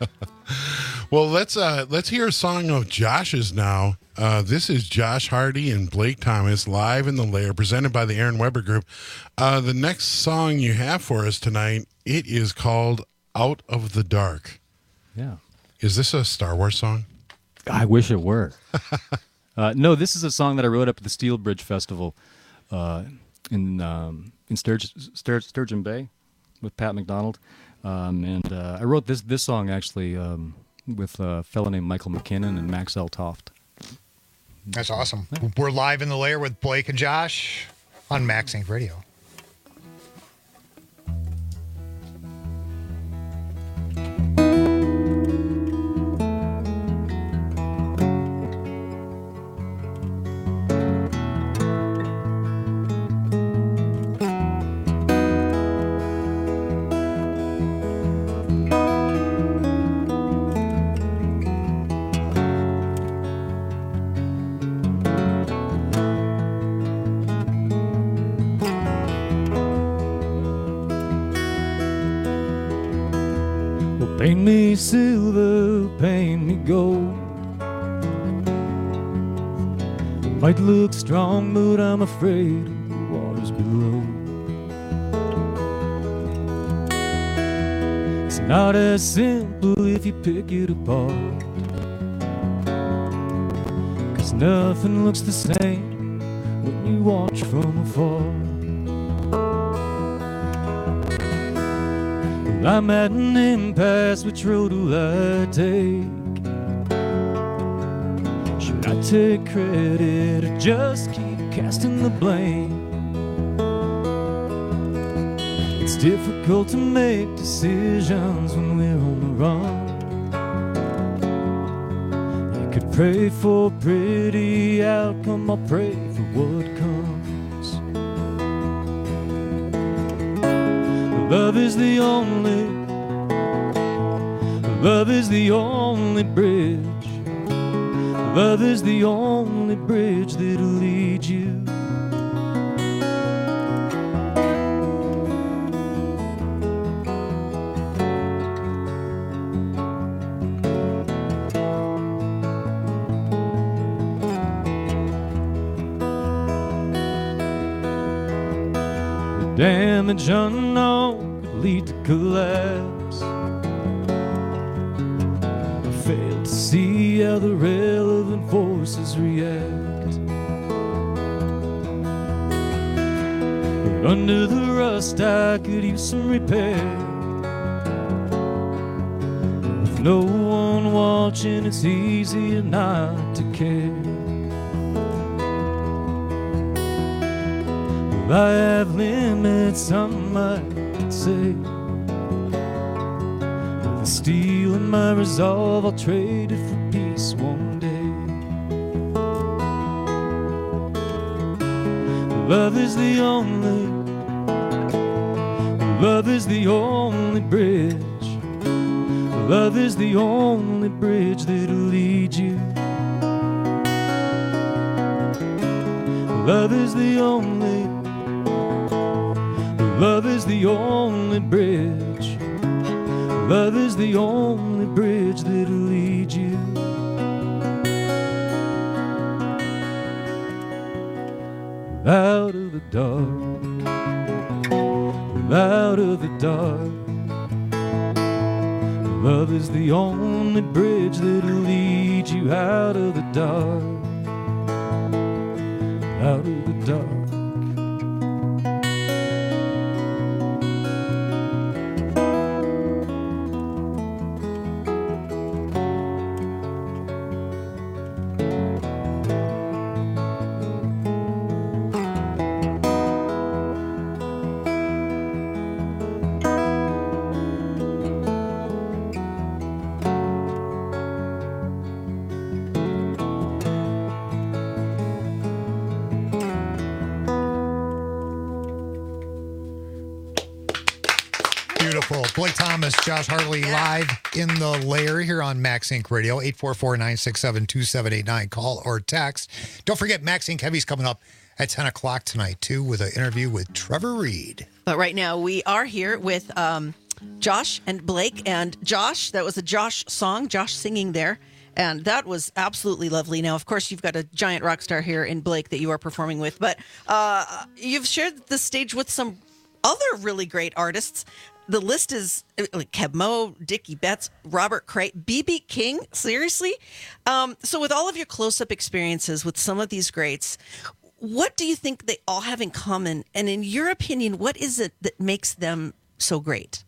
Speaker 24: Well, let's uh, let's hear a song of Josh's now. Uh, this is Josh Hardy and Blake Thomas live in the Lair, presented by the Aaron Weber Group. Uh, the next song you have for us tonight, it is called "Out of the Dark."
Speaker 23: Yeah.
Speaker 24: Is this a Star Wars song?
Speaker 23: I wish it were. uh, no, this is a song that I wrote up at the Steel Bridge Festival uh, in um, in Sturg- Stur- Sturgeon Bay with Pat McDonald, um, and uh, I wrote this this song actually um, with a fellow named Michael McKinnon and Max L. Toft.
Speaker 22: That's awesome. We're live in the Lair with Blake and Josh on Max Inc Radio.
Speaker 25: Paint me silver, paint me gold. It might look strong, but I'm afraid of the waters below. It's not as simple if you pick it apart, 'cause nothing looks the same when you watch from afar. Well, I'm at an impasse, which road will I take? Should I take credit or just keep casting the blame? It's difficult to make decisions when we're on the run. It could pray for a pretty outcome, I'll pray for what comes. Love is the only, love is the only bridge. Love is the only bridge that'll lead you. The damage unknown could lead to collapse. I failed to see how the relevant forces react. But under the rust I could use some repair. With no one watching, it's easier not to care. Well, I have limits, some might say. The steel in my resolve, I'll trade it for peace one day. Love is the only, love is the only bridge. Love is the only bridge that'll lead you. Love is the only, love is the only bridge. Love is the only bridge that'll lead you. Out of the dark, out of the dark. Love is the only bridge that'll lead you out of the dark, out of the dark.
Speaker 22: Beautiful. Blake Thomas, Josh Hartley, live in the lair here on Max Inc Radio, eight four four, nine six seven, two seven eight nine. Call or text. Don't forget, Max Inc Heavy's coming up at ten o'clock tonight, too, with an interview with Trevor Reed.
Speaker 1: But right now, we are here with um, Josh and Blake. And Josh, that was a Josh song, Josh singing there. And that was absolutely lovely. Now, of course, you've got a giant rock star here in Blake that you are performing with. But uh, you've shared the stage with some other really great artists. The list is like Keb Mo, Dickie Betts, Robert Cray, B B King. Seriously? Um, so with all of your close-up experiences with some of these greats, what do you think they all have in common? And in your opinion, what is it that makes them so great?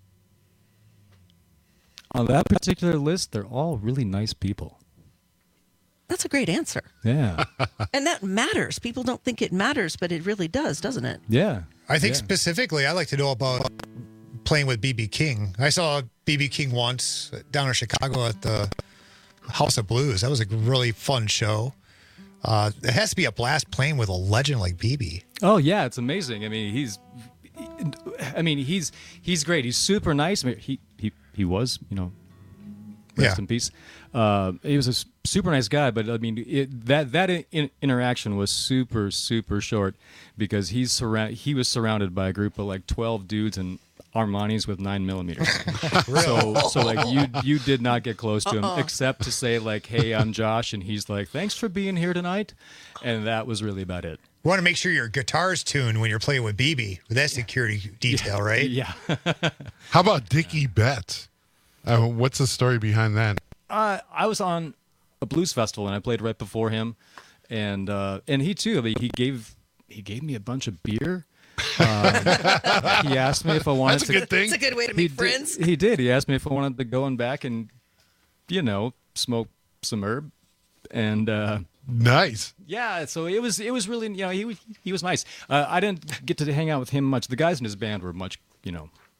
Speaker 23: On that particular list, they're all really nice people.
Speaker 1: That's a great answer.
Speaker 23: Yeah.
Speaker 1: And that matters. People don't think it matters, but it really does, doesn't it?
Speaker 23: Yeah.
Speaker 22: I think
Speaker 23: Yeah.
Speaker 22: specifically, I like to know about playing with B B King. I saw B B King once down in Chicago at the House of Blues. That was a really fun show. Uh, it has to be a blast playing with a legend like B B.
Speaker 23: Oh yeah, it's amazing. I mean, he's, I mean, he's he's great. He's super nice. I mean, he he he was, you know, rest
Speaker 22: Yeah.
Speaker 23: in peace. Uh, he was a s- super nice guy, but I mean, it, that that in, interaction was super super short because he's surround he was surrounded by a group of like twelve dudes and Armani's with nine millimeters. So so like you you did not get close to him
Speaker 22: Uh-uh.
Speaker 23: except to say like, hey, I'm Josh, and he's like, thanks for being here tonight, and that was really about it.
Speaker 22: You want to make sure your guitar's tuned when you're playing with B B with that security detail, right?
Speaker 23: Yeah.
Speaker 24: How about Dickie Betts? Uh, what's the story behind that?
Speaker 23: Uh, I was on a blues festival and I played right before him, and uh, and he too. I mean, he gave he gave me a bunch of beer. Um, he asked me if I wanted
Speaker 1: That's a
Speaker 23: to.
Speaker 1: good thing. That's a good way to
Speaker 23: he
Speaker 1: make
Speaker 23: did-
Speaker 1: friends.
Speaker 23: He did. He asked me if I wanted to go on back and, you know, smoke some herb, and uh,
Speaker 24: nice.
Speaker 23: yeah. So it was it was really, you know, he was- he was nice. Uh, I didn't get to hang out with him much. The guys in his band were much, you know,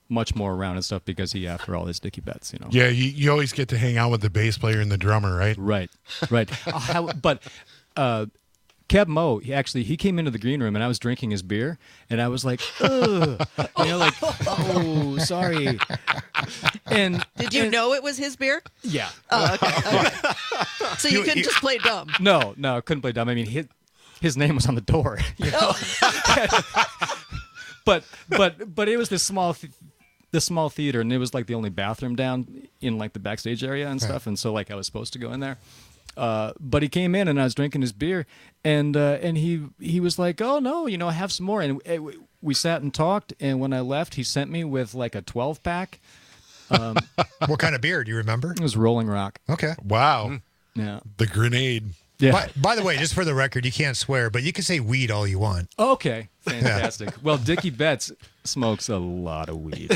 Speaker 23: much more around and stuff because he, after all, is Dickie Betts, you know.
Speaker 24: Yeah, you, you always get to hang out with the bass player and the drummer, right?
Speaker 23: Right, right. uh, how, but uh, Keb Mo, he actually, he came into the green room and I was drinking his beer and I was like, ugh, you know, like, oh, sorry. And
Speaker 1: did you
Speaker 23: and,
Speaker 1: know it was his beer?
Speaker 23: Yeah.
Speaker 1: Oh, okay. okay. So you, you couldn't you, just play dumb?
Speaker 23: No, no, couldn't play dumb. I mean, his, his name was on the door. You know? Oh. but but but it was this small. Th- the small theater, and it was like the only bathroom down in like the backstage area and stuff, right. And so like I was supposed to go in there. Uh, but he came in and I was drinking his beer, and uh, and he he was like, "Oh no, you know, have some more." And we, we sat and talked, and when I left, he sent me with like a twelve pack. Um,
Speaker 22: what kind of beer? Do you remember?
Speaker 23: It was Rolling Rock.
Speaker 22: Okay.
Speaker 24: Wow.
Speaker 23: Yeah.
Speaker 24: The grenade.
Speaker 23: Yeah.
Speaker 22: By, by the way, just for the record, you can't swear, but you can say weed all you want.
Speaker 23: Okay. Fantastic. Yeah. Well, Dickie Betts smokes a lot of weed.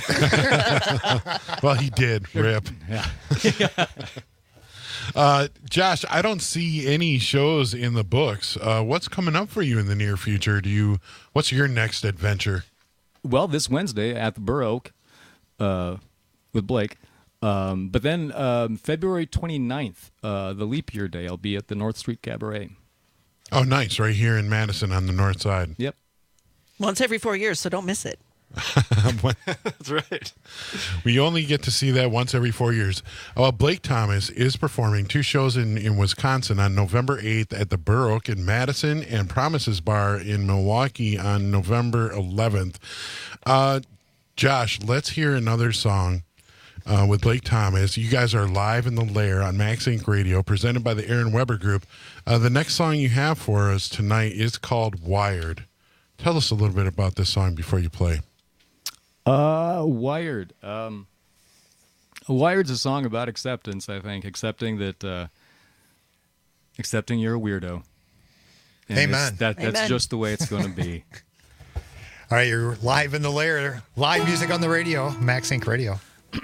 Speaker 24: Well, he did. Rip.
Speaker 23: Yeah.
Speaker 24: uh, Josh, I don't see any shows in the books. Uh, what's coming up for you in the near future? Do you? What's your next adventure?
Speaker 23: Well, this Wednesday at the Burr Oak uh, with Blake. Um, but then um, February twenty-ninth, uh, the leap year day, I'll be at the North Street Cabaret.
Speaker 24: Oh, nice. Right here in Madison on the north side.
Speaker 23: Yep.
Speaker 1: Once every four years, so don't miss it.
Speaker 24: That's right. We only get to see that once every four years. Well, Blake Thomas is performing two shows in, in Wisconsin on November eighth at the Burr Oak in Madison and Promises Bar in Milwaukee on November eleventh. Uh, Josh, let's hear another song. Uh, with Blake Thomas. You guys are live in the Lair on Max Inc Radio, presented by the Aaron Weber Group. Uh, the next song you have for us tonight is called Wired. Tell us a little bit about this song before you play.
Speaker 23: Uh, Wired. Um, Wired's a song about acceptance, I think. Accepting that, uh, accepting you're a weirdo. And
Speaker 22: Amen.
Speaker 23: That, that's
Speaker 22: Amen.
Speaker 23: just the way it's going to be.
Speaker 22: All right, you're live in the Lair. Live music on the radio, Max Inc Radio.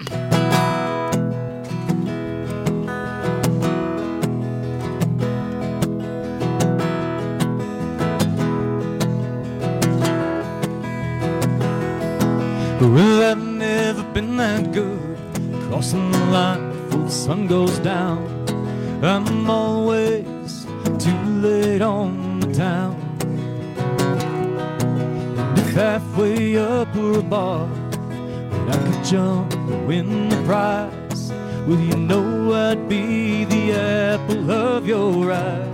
Speaker 25: Well, I've never been that good crossing the line before the sun goes down. I'm always too late on the town. And if halfway up were a bar and I could jump and win the prize, well, you know I'd be the apple of your eye.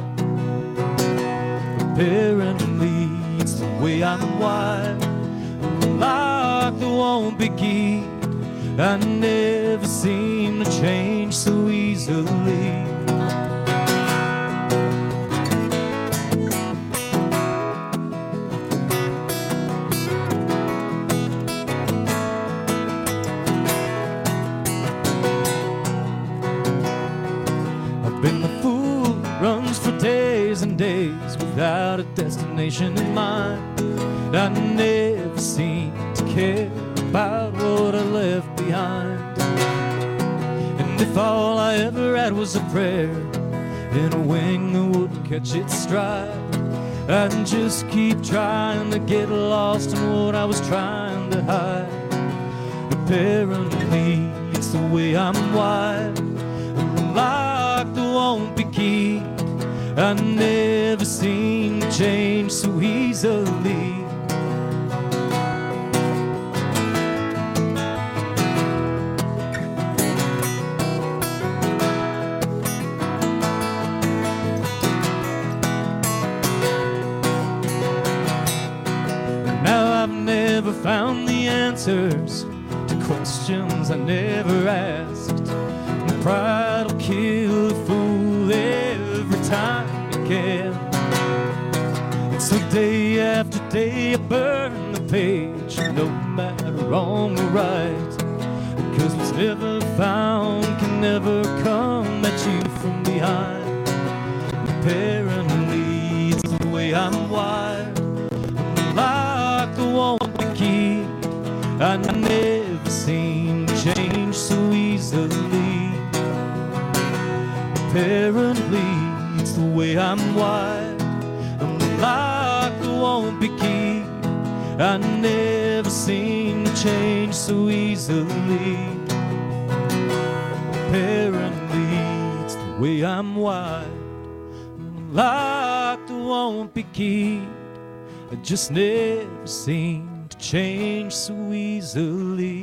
Speaker 25: Apparently, it's the way I'm wired. Lock that won't be keyed. I never seem to change so easily. I've been the fool that runs for days and days without a destination in mind. I never seem to care about what I left behind. And if all I ever had was a prayer and a wing that wouldn't catch its stride, I'd just keep trying to get lost in what I was trying to hide. Apparently, it's the way I'm wired. A lock that won't be keyed. I never seem to change so easily. Never found the answers to questions I never asked. And pride'll kill a fool every time it can. And so day after day I burn the page, no matter wrong or right. Because what's never found can never come at you from behind. Apparently it's the way I'm wired. I'm like the won't be keyed. I never seem to change so easily. Apparently it's the way I'm wired. I'm like the won't be keyed. I never seem to change so easily. Apparently, it's the way I'm wired. Locked, won't be keyed. I just never seem to change so easily.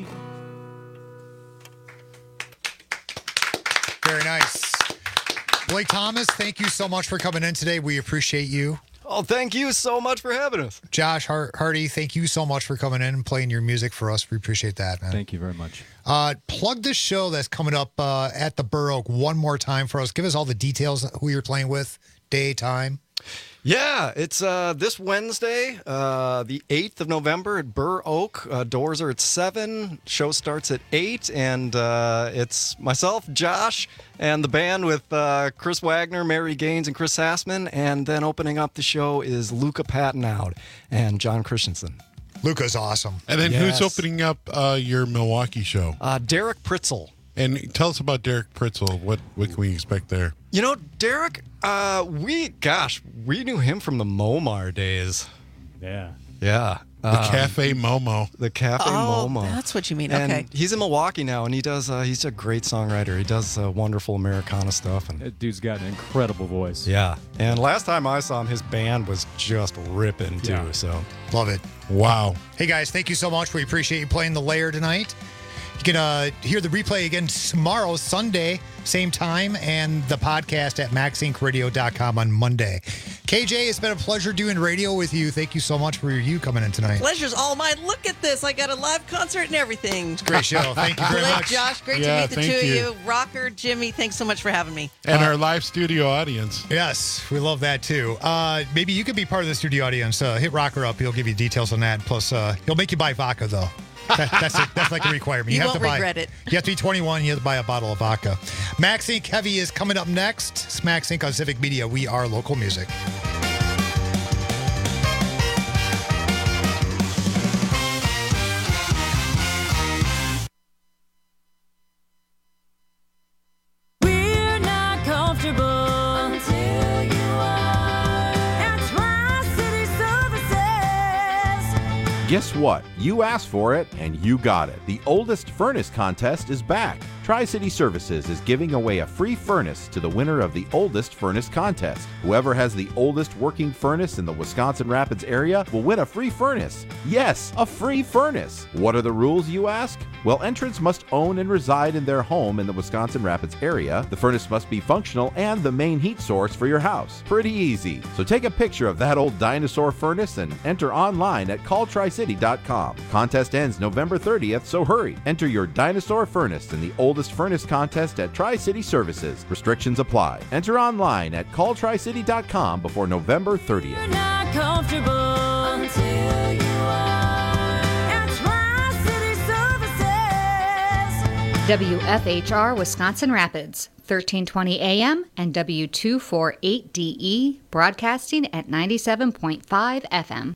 Speaker 22: Very nice. Blake Thomas, thank you so much for coming in today. We appreciate you.
Speaker 21: Oh, thank you so much for having us.
Speaker 22: Josh Hart- Hardy, thank you so much for coming in and playing your music for us. We appreciate that, man.
Speaker 23: Thank you very much.
Speaker 22: Uh, plug this show that's coming up uh, at the Burr Oak one more time for us. Give us all the details, who you're playing with, day, time.
Speaker 21: Yeah, it's uh, this Wednesday, uh, the eighth of November at Burr Oak. Uh, doors are at seven. Show starts at eight. And uh, it's myself, Josh, and the band with uh, Chris Wagner, Mary Gaines, and Chris Hassman. And then opening up the show is Luca Patnaud and John Christensen.
Speaker 22: Luca's awesome.
Speaker 24: And then
Speaker 21: Yes.
Speaker 24: who's opening up uh, your Milwaukee show?
Speaker 21: Uh, Derek Pritzel.
Speaker 24: And tell us about Derek Pritzel. What what can we expect there?
Speaker 21: You know, Derek, uh, we, gosh, we knew him from the Momar days.
Speaker 23: Yeah.
Speaker 21: Yeah.
Speaker 24: The
Speaker 21: Um,
Speaker 24: Cafe Momo.
Speaker 21: The Cafe
Speaker 1: Oh,
Speaker 21: Momo.
Speaker 1: that's what you mean.
Speaker 21: And
Speaker 1: Okay.
Speaker 21: he's in Milwaukee now, and he does. Uh, he's a great songwriter. He does uh, wonderful Americana stuff. And
Speaker 23: That dude's got an incredible voice.
Speaker 21: yeah. And last time I saw him, his band was just ripping too.
Speaker 23: Yeah.
Speaker 21: So
Speaker 22: Love it.
Speaker 24: Wow.
Speaker 22: Hey, guys, thank you so much. We appreciate you playing the Lair tonight. You can uh, hear the replay again tomorrow, Sunday, same time, and the podcast at max inc radio dot com on Monday. K J, it's been a pleasure doing radio with you. Thank you so much for you coming in tonight.
Speaker 1: Pleasure's all mine. Look at this. I got a live concert and everything. It's
Speaker 22: Great show. Thank you very
Speaker 1: Blake,
Speaker 22: much.
Speaker 1: Josh, great
Speaker 24: Yeah,
Speaker 1: to meet the
Speaker 24: thank
Speaker 1: two
Speaker 24: you.
Speaker 1: of you. Rocker, Jimmy, thanks so much for having me.
Speaker 24: And
Speaker 22: Uh,
Speaker 24: our live studio audience.
Speaker 22: Yes, we love that too. Uh, maybe you could be part of the studio audience. Uh, hit Rocker up. He'll give you details on that. Plus, uh, he'll make you buy vodka, though. That, that's a, that's like a requirement.
Speaker 1: You
Speaker 22: have
Speaker 1: won't
Speaker 22: to buy,
Speaker 1: regret it.
Speaker 22: You have to be twenty-one. You have to buy a bottle of vodka. Max Inc Heavy is coming up next. It's Max Inc on Civic Media. We are local music.
Speaker 25: We're not comfortable until you are at Tri-City Services.
Speaker 7: Guess what? You asked for it, and you got it. The oldest furnace contest is back. Tri-City Services is giving away a free furnace to the winner of the oldest furnace contest. Whoever has the oldest working furnace in the Wisconsin Rapids area will win a free furnace. Yes, a free furnace. What are the rules, you ask? Well, entrants must own and reside in their home in the Wisconsin Rapids area. The furnace must be functional and the main heat source for your house. Pretty easy. So take a picture of that old dinosaur furnace and enter online at call tri city dot com. Contest ends November thirtieth, so hurry. Enter your dinosaur furnace in the oldest furnace contest at Tri-City Services. Restrictions apply. Enter online at call tri city dot com before November thirtieth.
Speaker 25: We're not comfortable until you are at Tri-City Services.
Speaker 8: W F H R Wisconsin Rapids, thirteen twenty A M and W two forty-eight D E, broadcasting at ninety-seven point five F M.